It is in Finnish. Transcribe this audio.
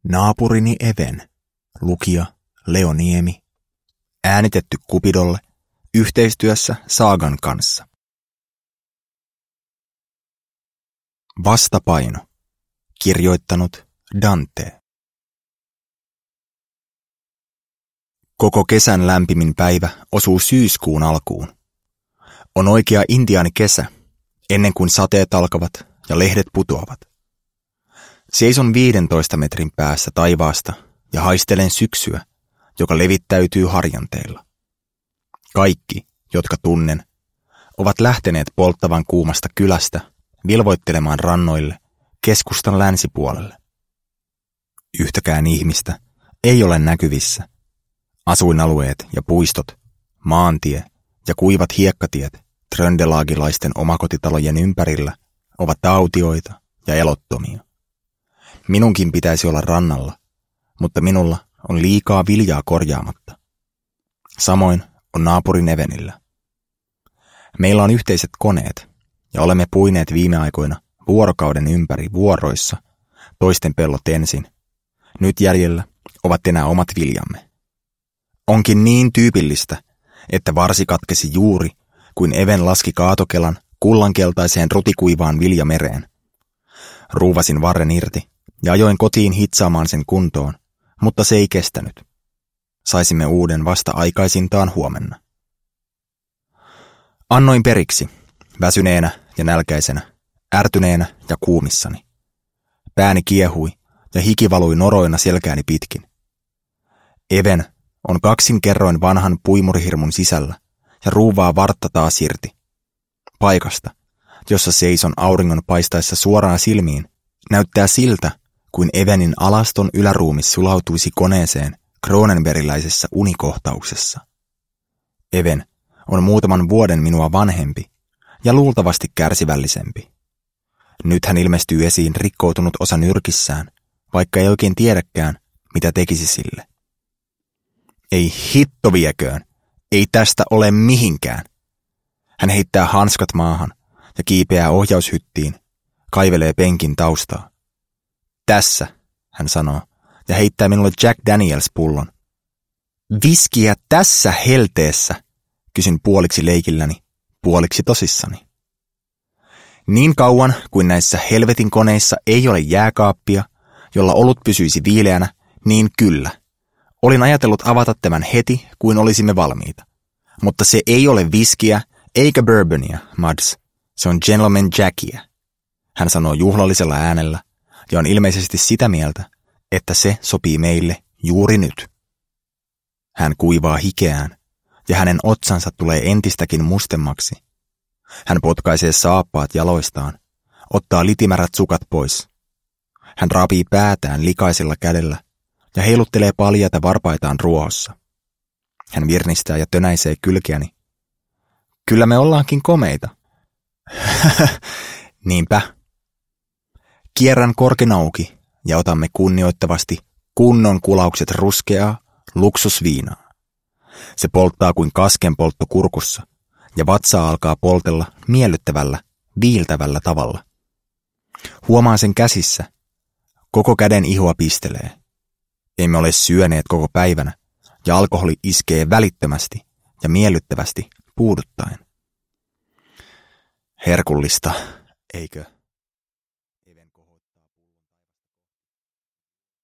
Naapurini Even, lukija Leo Niemi, äänitetty Cupidolle yhteistyössä Saagan kanssa. Vastapaino, kirjoittanut Dante. Koko kesän lämpimin päivä osuu syyskuun alkuun. On oikea intiaanikesä, ennen kuin sateet alkavat ja lehdet putoavat. Seison 15 metrin päässä taivaasta ja haistelen syksyä, joka levittäytyy harjanteilla. Kaikki, jotka tunnen, ovat lähteneet polttavan kuumasta kylästä vilvoittelemaan rannoille keskustan länsipuolelle. Yhtäkään ihmistä ei ole näkyvissä. Asuinalueet ja puistot, maantie ja kuivat hiekkatiet tröndelagilaisten omakotitalojen ympärillä ovat autioita ja elottomia. Minunkin pitäisi olla rannalla, mutta minulla on liikaa viljaa korjaamatta. Samoin on naapurin Evenillä. Meillä on yhteiset koneet ja olemme puineet viime aikoina vuorokauden ympäri vuoroissa, toisten pellot ensin. Nyt jäljellä ovat enää omat viljamme. Onkin niin tyypillistä, että varsi katkesi juuri, kuin Even laski kaatokelan kullankeltaiseen rutikuivaan viljamereen. Ruuvasin varren irti ja ajoin kotiin hitsaamaan sen kuntoon, mutta se ei kestänyt. Saisimme uuden vasta aikaisintaan huomenna. Annoin periksi, väsyneenä ja nälkäisenä, ärtyneenä ja kuumissani. Pääni kiehui ja hiki valui noroina selkääni pitkin. Even on 2 kerroin vanhan puimurihirmun sisällä ja ruuvaa vartta taas irti. Paikasta, jossa seison auringon paistaessa suoraan silmiin, näyttää siltä, kuin Evenin alaston yläruumis sulautuisi koneeseen Cronenbergiläisessä unikohtauksessa. Even on muutaman vuoden minua vanhempi ja luultavasti kärsivällisempi. Nyt hän ilmestyy esiin rikkoutunut osa nyrkissään, vaikka ei oikein tiedäkään, mitä tekisi sille. Ei hitto vieköön, ei tästä ole mihinkään. Hän heittää hanskat maahan ja kiipeää ohjaushyttiin, kaivelee penkin taustaa. Tässä, hän sanoo, ja heittää minulle Jack Daniels-pullon. Viskiä tässä helteessä, kysyn puoliksi leikilläni, puoliksi tosissani. Niin kauan kuin näissä helvetin koneissa ei ole jääkaappia, jolla olut pysyisi viileänä, niin kyllä. Olin ajatellut avata tämän heti, kuin olisimme valmiita. Mutta se ei ole viskiä eikä bourbonia, Mads. Se on Gentleman Jackia. Hän sanoo juhlallisella äänellä ja on ilmeisesti sitä mieltä, että se sopii meille juuri nyt. Hän kuivaa hikeään ja hänen otsansa tulee entistäkin mustemmaksi. Hän potkaisee saappaat jaloistaan, ottaa litimärät sukat pois. Hän raapii päätään likaisella kädellä ja heiluttelee paljaita varpaitaan ruohossa. Hän virnistää ja tönäisee kylkeäni. Kyllä me ollaankin komeita. Niinpä. Kierrän korken auki ja otamme kunnioittavasti kunnon kulaukset ruskeaa luksusviinaa. Se polttaa kuin kaskenpoltto kurkussa ja vatsa alkaa poltella miellyttävällä, viiltävällä tavalla. Huomaan sen käsissä. Koko käden ihoa pistelee. Emme ole syöneet koko päivänä ja alkoholi iskee välittömästi ja miellyttävästi puuduttaen. Herkullista, eikö?